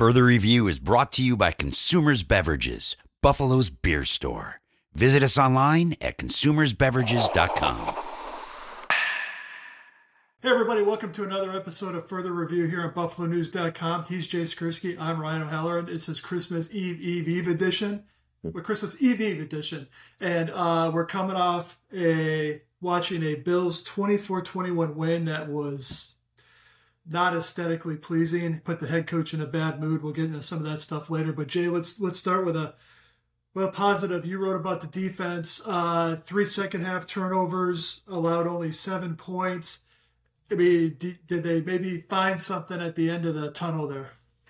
Further Review is brought to you by Consumers Beverages, Buffalo's beer store. Visit us online at consumersbeverages.com. Hey everybody, welcome to another episode of Further Review here on BuffaloNews.com. He's Jay Skursky, I'm Ryan O'Halloran. It's his Christmas Eve edition. Christmas Eve edition. And we're coming off watching a Bills 24-21 win that was not aesthetically pleasing. Put the head coach in a bad mood. We'll get into some of that stuff later. But Jay, let's start with a positive. You wrote about the defense. 3 second half turnovers, allowed only 7 points. I mean, did they maybe find something at the end of the tunnel there?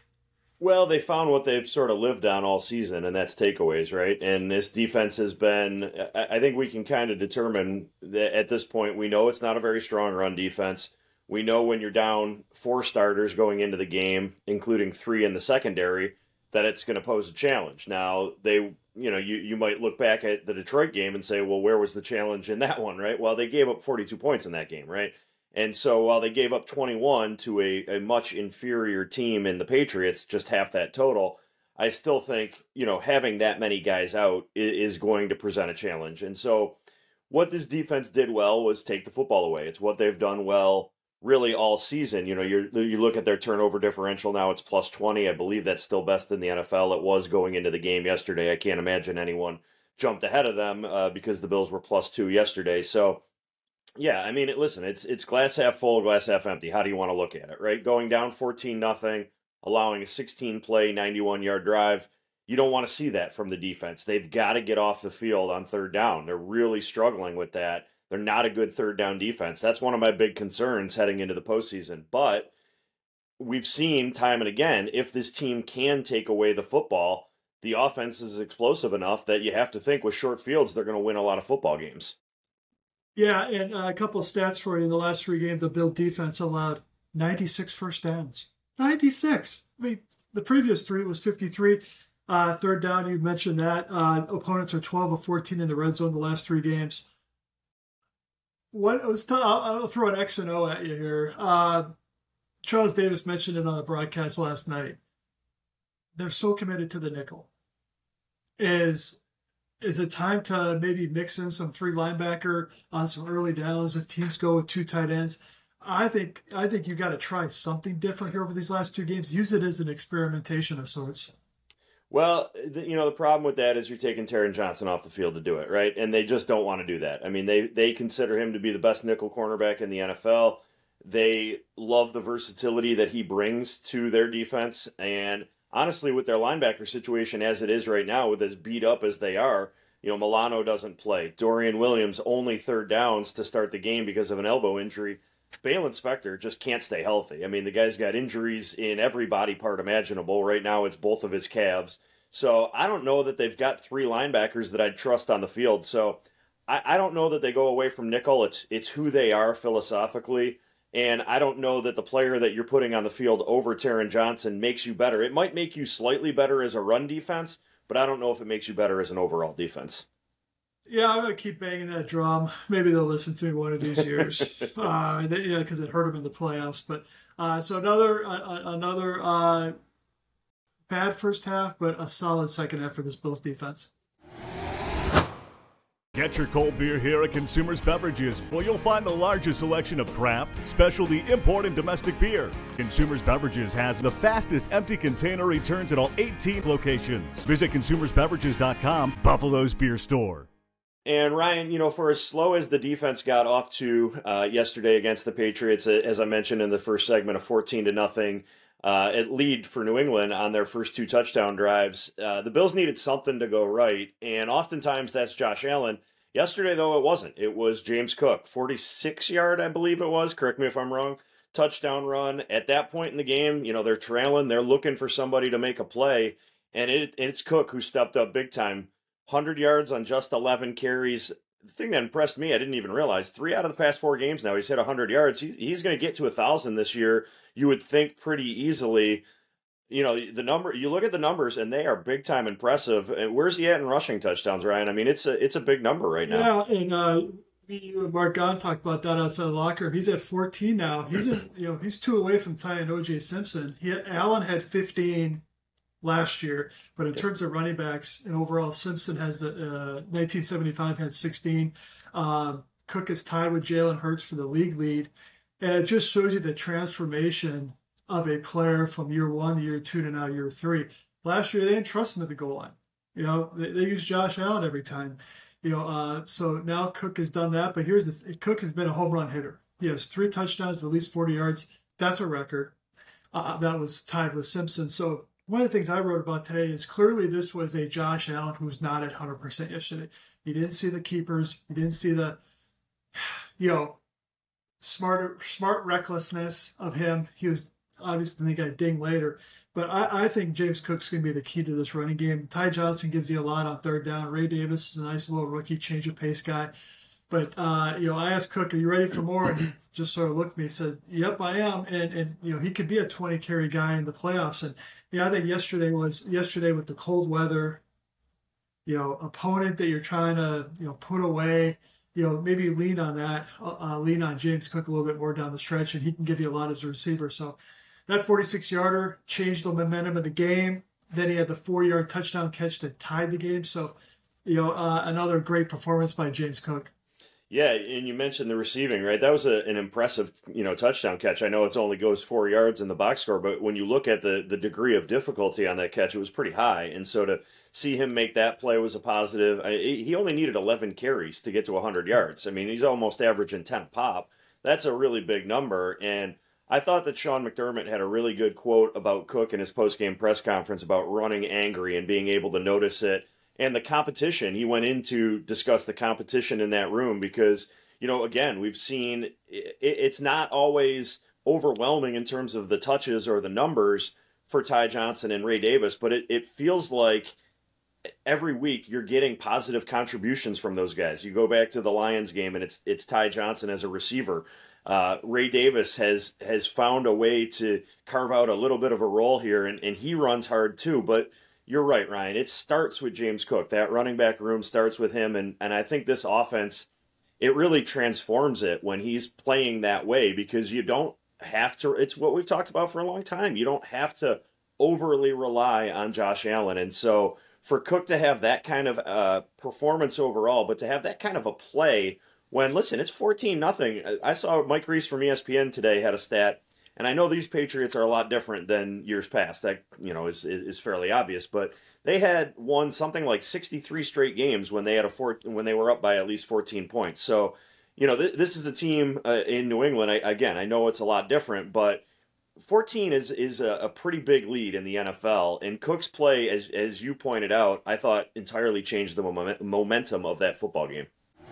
Well, they found what they've sort of lived on all season, and that's takeaways, right? And this defense has been, I think we can kind of determine that at this point, we know it's not a very strong run defense. We know when you're down 4 starters going into the game, including 3 in the secondary, that it's going to pose a challenge. Now, you might look back at the Detroit game and say, well, where was the challenge in that one, right? Well, they gave up 42 points in that game, right? And so while they gave up 21 to a much inferior team in the Patriots, just half that total, I still think, having that many guys out is going to present a challenge. And so what this defense did well was take the football away. It's what they've done well really all season. You look at their turnover differential now, it's plus 20. I believe that's still best in the NFL. It was going into the game yesterday. I can't imagine anyone jumped ahead of them because the Bills were plus 2 yesterday. So, yeah, I mean, listen, it's glass half full, glass half empty. How do you want to look at it, right? Going down 14-0, allowing a 16-play, 91-yard drive. You don't want to see that from the defense. They've got to get off the field on third down. They're really struggling with that. They're not a good third down defense. That's one of my big concerns heading into the postseason. But we've seen time and again, if this team can take away the football, the offense is explosive enough that you have to think with short fields, they're going to win a lot of football games. Yeah, and a couple of stats for you. In the last 3 games, the Bill defense allowed 96 first downs. 96. I mean, the previous 3 was 53. Third down, you mentioned that. Opponents are 12 of 14 in the red zone the last 3 games. I'll throw an X and O at you here. Charles Davis mentioned it on the broadcast last night. They're so committed to the nickel. Is it time to maybe mix in some 3 linebacker on some early downs if teams go with 2 tight ends? I think you got to try something different here over these last 2 games. Use it as an experimentation of sorts. Well, the problem with that is you're taking Taron Johnson off the field to do it, right? And they just don't want to do that. I mean, they consider him to be the best nickel cornerback in the NFL. They love the versatility that he brings to their defense. And honestly, with their linebacker situation as it is right now, with as beat up as they are, Milano doesn't play. Dorian Williams only third downs to start the game because of an elbow injury. Balen Spector just can't stay healthy. I mean, the guy's got injuries in every body part imaginable. Right now, it's both of his calves. So I don't know that they've got 3 linebackers that I'd trust on the field. So I don't know that they go away from nickel. It's who they are philosophically. And I don't know that the player that you're putting on the field over Taron Johnson makes you better. It might make you slightly better as a run defense, but I don't know if it makes you better as an overall defense. Yeah, I'm going to keep banging that drum. Maybe they'll listen to me one of these years. Because it hurt them in the playoffs. But so another bad first half, but a solid second half for this Bills defense. Get your cold beer here at Consumers Beverages, where you'll find the largest selection of craft, specialty, import, and domestic beer. Consumers Beverages has the fastest empty container returns at all 18 locations. Visit consumersbeverages.com, Buffalo's beer store. And Ryan, for as slow as the defense got off to yesterday against the Patriots, as I mentioned in the first segment, a 14-0 lead for New England on their first 2 touchdown drives. The Bills needed something to go right, and oftentimes that's Josh Allen. Yesterday, though, it wasn't. It was James Cook, 46-yard, I believe it was. Correct me if I'm wrong. Touchdown run. At that point in the game, they're trailing. They're looking for somebody to make a play, and it's Cook who stepped up big time. 100 yards on just 11 carries. The thing that impressed me, I didn't even realize, 3 out of the past 4 games now, he's hit 100 yards. He's going to get to 1,000 this year, you would think, pretty easily. You look at the numbers, and they are big-time impressive. And where's he at in rushing touchdowns, Ryan? I mean, it's a big number right now. Yeah, and Me, you, and Mark Gahn talked about that outside the locker room. He's at 14 now. He's 2 away from tying O.J. Simpson. Allen had 15 last year, but in terms of running backs and overall, Simpson has the 1975 had 16. Cook is tied with Jalen Hurts for the league lead, and it just shows you the transformation of a player from year 1 to year 2 to now year 3. Last year they didn't trust him at the goal line. They used Josh Allen every time. So now Cook has done that, but Cook has been a home run hitter. He has 3 touchdowns with at least 40 yards. That's a record. That was tied with Simpson. So one of the things I wrote about today is clearly this was a Josh Allen who was not at 100% yesterday. You didn't see the keepers. You didn't see the, smart recklessness of him. He was obviously the guy dinged later. But I think James Cook's going to be the key to this running game. Ty Johnson gives you a lot on third down. Ray Davis is a nice little rookie, change of pace guy. But, I asked Cook, are you ready for more? And he just sort of looked at me and said, yep, I am. And he could be a 20-carry guy in the playoffs. And, I think yesterday with the cold weather, opponent that you're trying to, put away, maybe lean on that, lean on James Cook a little bit more down the stretch, and he can give you a lot as a receiver. So that 46-yarder changed the momentum of the game. Then he had the 4-yard touchdown catch that tied the game. So, another great performance by James Cook. Yeah, and you mentioned the receiving, right? That was an impressive, touchdown catch. I know it only goes 4 yards in the box score, but when you look at the degree of difficulty on that catch, it was pretty high. And so to see him make that play was a positive. He only needed 11 carries to get to 100 yards. I mean, he's almost averaging 10 pop. That's a really big number. And I thought that Sean McDermott had a really good quote about Cook in his post-game press conference about running angry and being able to notice it. And the competition, he went in to discuss the competition in that room because, again, we've seen it's not always overwhelming in terms of the touches or the numbers for Ty Johnson and Ray Davis, but it feels like every week you're getting positive contributions from those guys. You go back to the Lions game and it's Ty Johnson as a receiver. Ray Davis has found a way to carve out a little bit of a role here, and he runs hard too, but you're right, Ryan. It starts with James Cook. That running back room starts with him, and I think this offense, it really transforms it when he's playing that way because you don't have to, it's what we've talked about for a long time. You don't have to overly rely on Josh Allen. And so for Cook to have that kind of performance overall, but to have that kind of a play when, listen, it's 14-0. I saw Mike Reese from ESPN today had a stat. And I know these Patriots are a lot different than years past. That, is fairly obvious. But they had won something like 63 straight games when they were up by at least 14 points. So, this is a team in New England. I know it's a lot different, but 14 is a pretty big lead in the NFL. And Cook's play, as you pointed out, I thought entirely changed the momentum of that football game.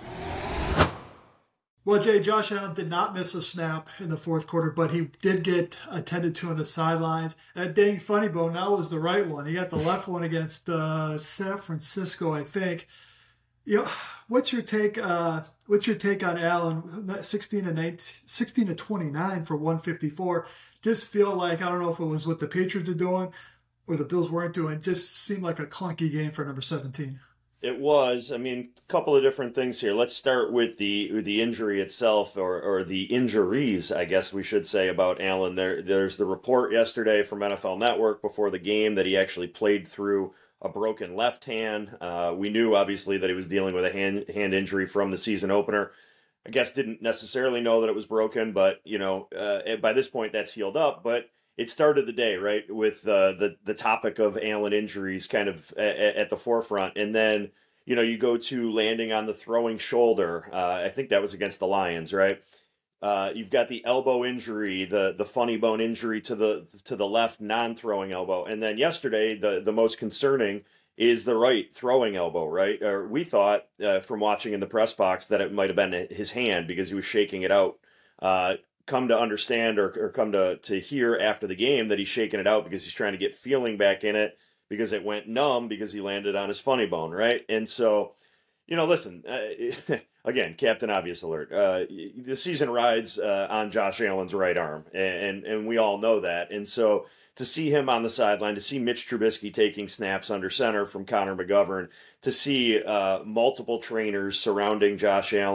Well, Jay, Josh Allen did not miss a snap in the fourth quarter, but he did get attended to on the sidelines. And dang funny bone, that was the right one. He got the left one against San Francisco, I think. What's your take? What's your take on Allen? 16 to 29 for 154. Just feel like, I don't know if it was what the Patriots are doing or the Bills weren't doing. Just seemed like a clunky game for number 17. It was. I mean, a couple of different things here. Let's start with the injury itself, or the injuries, I guess we should say, about Allen. There's the report yesterday from NFL Network before the game that he actually played through a broken left hand. We knew, obviously, that he was dealing with a hand injury from the season opener. I guess didn't necessarily know that it was broken, but, by this point, that's healed up. But it started the day, right, with the topic of Allen injuries kind of at the forefront. And then, you go to landing on the throwing shoulder. I think that was against the Lions, right? You've got the elbow injury, the funny bone injury to the left non-throwing elbow. And then yesterday, the most concerning is the right throwing elbow, right? Or we thought from watching in the press box that it might have been his hand because he was shaking it out. Come to understand or come to hear after the game that he's shaking it out because he's trying to get feeling back in it because it went numb because he landed on his funny bone, right? And so, listen, again, Captain Obvious alert. The season rides on Josh Allen's right arm, and we all know that. And so to see him on the sideline, to see Mitch Trubisky taking snaps under center from Connor McGovern, to see multiple trainers surrounding Josh Allen,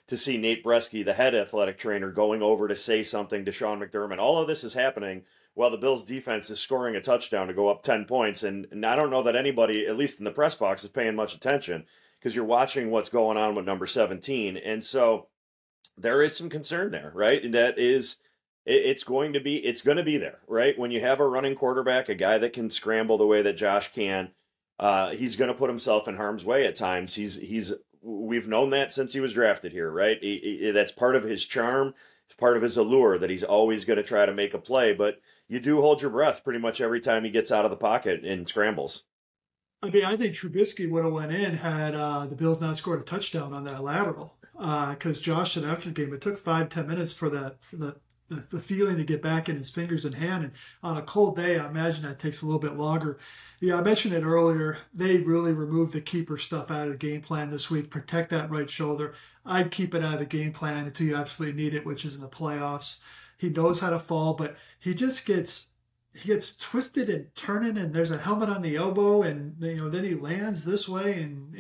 to see Nate Bresky, the head athletic trainer, going over to say something to Sean McDermott. All of this is happening while the Bills defense is scoring a touchdown to go up 10 points. And I don't know that anybody, at least in the press box, is paying much attention because you're watching what's going on with number 17. And so there is some concern there, right? And that is, it's going to be there, right? When you have a running quarterback, a guy that can scramble the way that Josh can, he's going to put himself in harm's way at times. We've known that since he was drafted here, right? That's part of his charm. It's part of his allure that he's always going to try to make a play, but you do hold your breath pretty much every time he gets out of the pocket and scrambles. I mean, I think Trubisky would have went in had the Bills not scored a touchdown on that lateral. Because Josh said after the game, it took 5-10 minutes for the feeling to get back in his fingers and hand. And on a cold day, I imagine that takes a little bit longer. Yeah, I mentioned it earlier. They really removed the keeper stuff out of the game plan this week. Protect that right shoulder. I'd keep it out of the game plan until you absolutely need it, which is in the playoffs. He knows how to fall, but he just gets twisted and turning, and there's a helmet on the elbow, and then he lands this way, and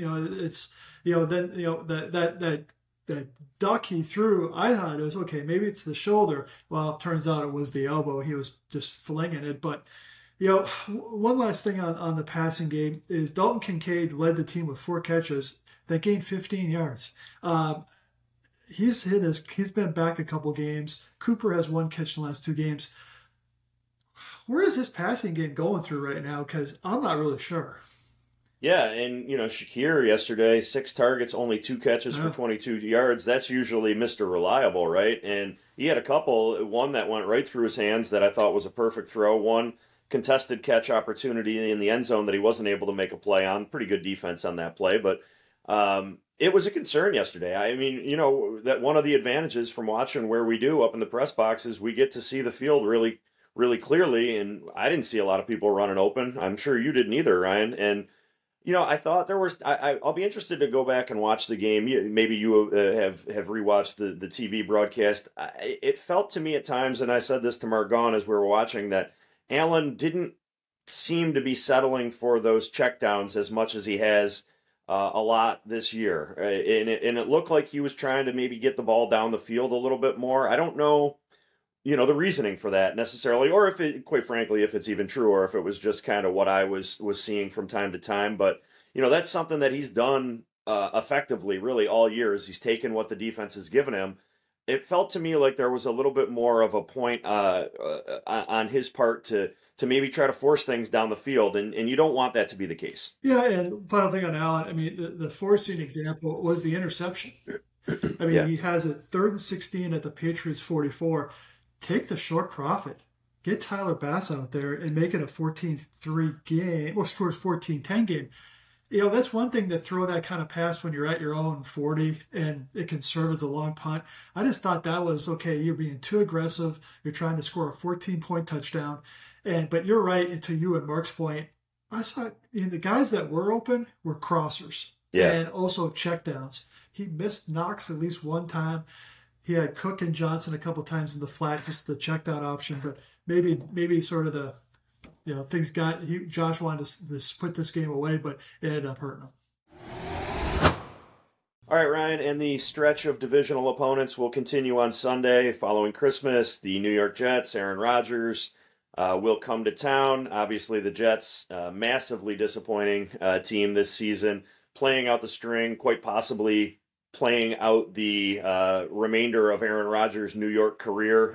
that duck he threw, I thought it was okay, maybe it's the shoulder. Well, it turns out it was the elbow. He was just flinging it. But one last thing on the passing game is Dalton Kincaid led the team with 4 catches that gained 15 yards. He's been back a couple games. Cooper has 1 catch in the last 2 games. Where is this passing game going through right now? Because I'm not really sure. Yeah, and, Shakir yesterday, 6 targets, only 2 catches for 22 yards. That's usually Mr. Reliable, right? And he had a couple, one that went right through his hands that I thought was a perfect throw, one contested catch opportunity in the end zone that he wasn't able to make a play on. Pretty good defense on that play, but it was a concern yesterday. I mean, that one of the advantages from watching where we do up in the press box is we get to see the field really, really clearly, and I didn't see a lot of people running open. I'm sure you didn't either, Ryan, and I thought there was. I'll be interested to go back and watch the game. Maybe you have rewatched the TV broadcast. It felt to me at times, and I said this to Mark Gaughan as we were watching, that Allen didn't seem to be settling for those checkdowns as much as he has a lot this year, and it looked like he was trying to maybe get the ball down the field a little bit more. I don't know, the reasoning for that necessarily, or if it, quite frankly, if it's even true, or if it was just kind of what I was seeing from time to time. But, that's something that he's done effectively really all year, is he's taken what the defense has given him. It felt to me like there was a little bit more of a point on his part to maybe try to force things down the field, and you don't want that to be the case. Yeah, and final thing on Allen, I mean, the forcing example was the interception. I mean, He has it 3rd and 16 at the Patriots 44. Take the short profit. Get Tyler Bass out there and make it a 14-3 game, or 14-10 game. That's one thing to throw that kind of pass when you're at your own 40 and it can serve as a long punt. I just thought that was, okay, you're being too aggressive. You're trying to score a 14-point touchdown. But you're right, and to you and Mark's point, I saw the guys that were open were crossers. Yeah. And also checkdowns. He missed Knox at least one time. He had Cook and Johnson a couple times in the flat, just the check down option. But maybe sort of the, things Josh wanted to put this game away, but it ended up hurting him. All right, Ryan, and the stretch of divisional opponents will continue on Sunday following Christmas. The New York Jets, Aaron Rodgers, will come to town. Obviously, the Jets, massively disappointing team this season, playing out the string, quite possibly playing out the remainder of Aaron Rodgers' New York career.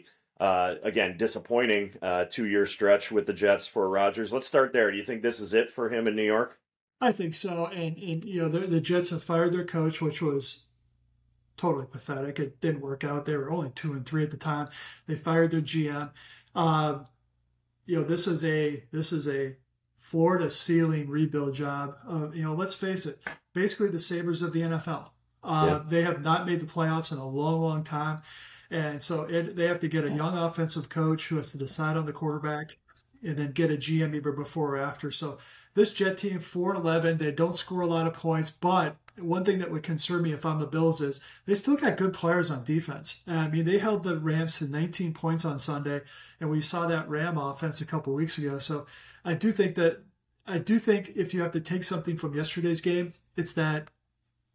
Again, disappointing 2-year stretch with the Jets for Rodgers. Let's start there. Do you think this is it for him in New York? I think so. And the Jets have fired their coach, which was totally pathetic. It didn't work out. They were only 2-3 at the time. They fired their GM. This is a Florida ceiling rebuild job. Let's face it, basically the Sabres of the NFL. They have not made the playoffs in a long, long time. And so they have to get a young offensive coach who has to decide on the quarterback and then get a GM either before or after. So this Jet team, 4-11, they don't score a lot of points. But one thing that would concern me if I'm the Bills is they still got good players on defense. I mean, they held the Rams to 19 points on Sunday, and we saw that Ram offense a couple of weeks ago. So I do think if you have to take something from yesterday's game, it's that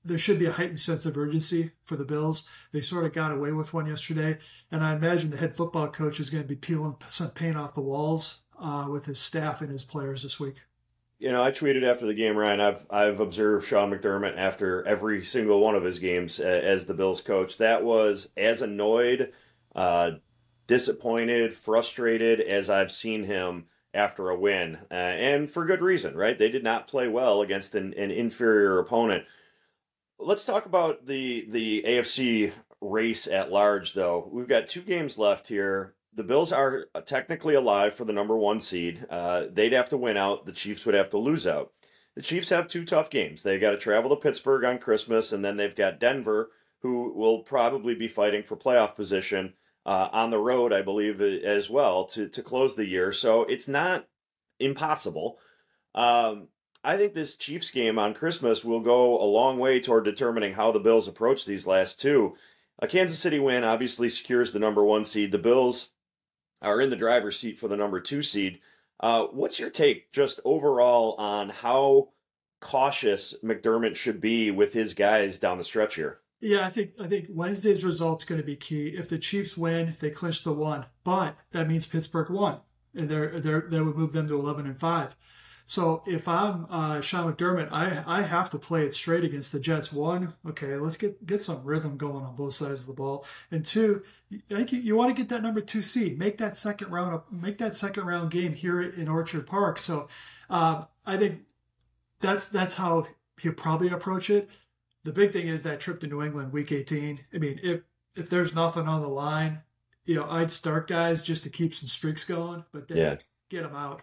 there should be a heightened sense of urgency for the Bills. They sort of got away with one yesterday, and I imagine the head football coach is going to be peeling some paint off the walls with his staff and his players this week. You know, I tweeted after the game, Ryan, I've observed Sean McDermott after every single one of his games as the Bills coach. That was as annoyed, disappointed, frustrated as I've seen him after a win, and for good reason, right? They did not play well against an inferior opponent. Let's talk about the AFC race at large, though. We've got 2 games left here. The Bills are technically alive for the number 1 seed. They'd have to win out. The Chiefs would have to lose out. The Chiefs have 2 tough games. They got to travel to Pittsburgh on Christmas, and then they've got Denver, who will probably be fighting for playoff position on the road, I believe, as well, to close the year. So it's not impossible. I think this Chiefs game on Christmas will go a long way toward determining how the Bills approach these last 2. A Kansas City win obviously secures the number 1 seed. The Bills are in the driver's seat for the number 2 seed. What's your take just overall on how cautious McDermott should be with his guys down the stretch here? Yeah, I think Wednesday's result's going to be key. If the Chiefs win, they clinch the 1, but that means Pittsburgh won, and that would move them to 11-5. So if I'm Sean McDermott, I have to play it straight against the Jets. 1, okay, let's get some rhythm going on both sides of the ball. And 2, I think you want to get that number 2 seed. Make that second round game here in Orchard Park. So I think that's how he'll probably approach it. The big thing is that trip to New England, Week 18. I mean, if there's nothing on the line, I'd start guys just to keep some streaks going, but then get them out.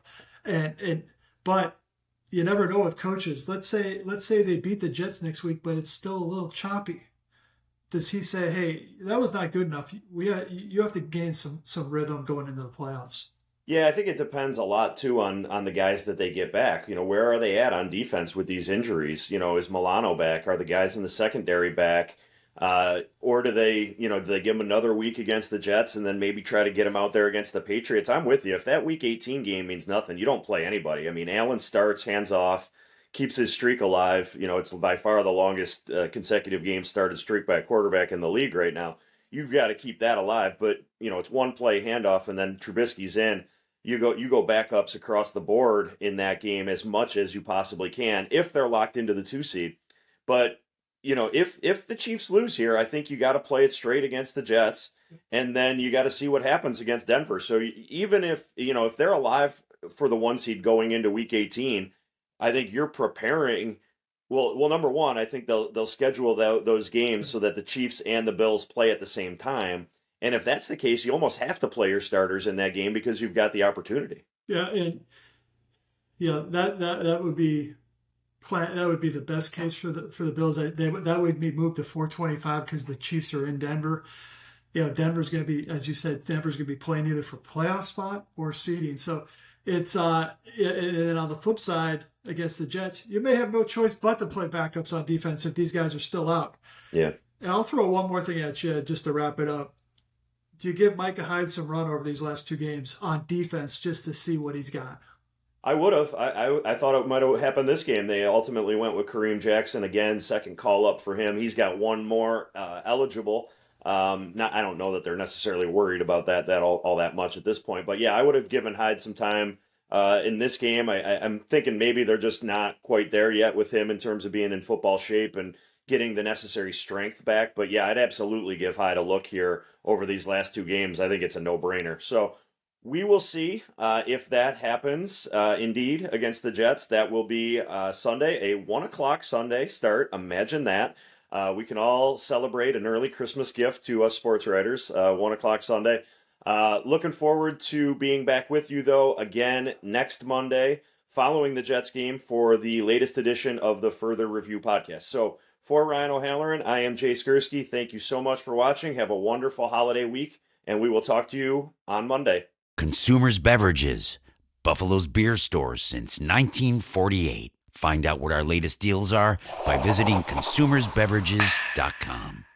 But you never know with coaches. Let's say they beat the Jets next week, but it's still a little choppy. Does he say, hey, that was not good enough? You have to gain some rhythm going into the playoffs? Yeah, I think it depends a lot, too, on the guys that they get back. Where are they at on defense with these injuries? Is Milano back? Are the guys in the secondary back? Or do they give him another week against the Jets and then maybe try to get him out there against the Patriots? I'm with you. If that Week 18 game means nothing, you don't play anybody. I mean, Allen starts, hands off, keeps his streak alive. It's by far the longest consecutive game started streak by a quarterback in the league right now. You've got to keep that alive. But, it's one play handoff and then Trubisky's in. You go backups across the board in that game as much as you possibly can if they're locked into the 2 seed. But if the Chiefs lose here, I think you got to play it straight against the Jets, and then you got to see what happens against Denver. So even if they're alive for the 1 seed going into Week 18, I think you're preparing. Well, number 1, I think they'll schedule those games so that the Chiefs and the Bills play at the same time. And if that's the case, you almost have to play your starters in that game because you've got the opportunity. Yeah, and that would be. That would be the best case for the Bills. That would be moved to 425 because the Chiefs are in Denver. Denver's going to be, as you said, Denver's going to be playing either for playoff spot or seeding. So it's and then on the flip side against the Jets, you may have no choice but to play backups on defense if these guys are still out. Yeah. And I'll throw one more thing at you just to wrap it up. Do you give Micah Hyde some run over these last 2 games on defense just to see what he's got? I would have. I thought it might have happened this game. They ultimately went with Kareem Jackson again, second call up for him. He's got 1 more eligible. I don't know that they're necessarily worried about that all that much at this point. But yeah, I would have given Hyde some time in this game. I'm thinking maybe they're just not quite there yet with him in terms of being in football shape and getting the necessary strength back. But yeah, I'd absolutely give Hyde a look here over these last 2 games. I think it's a no-brainer. So we will see if that happens indeed against the Jets. That will be Sunday, a 1 o'clock Sunday start. Imagine that. We can all celebrate an early Christmas gift to us sports writers, 1 o'clock Sunday. Looking forward to being back with you, though, again next Monday following the Jets game for the latest edition of the Further Review podcast. So for Ryan O'Halloran, I am Jay Skursky. Thank you so much for watching. Have a wonderful holiday week, and we will talk to you on Monday. Consumers Beverages, Buffalo's beer stores since 1948. Find out what our latest deals are by visiting consumersbeverages.com.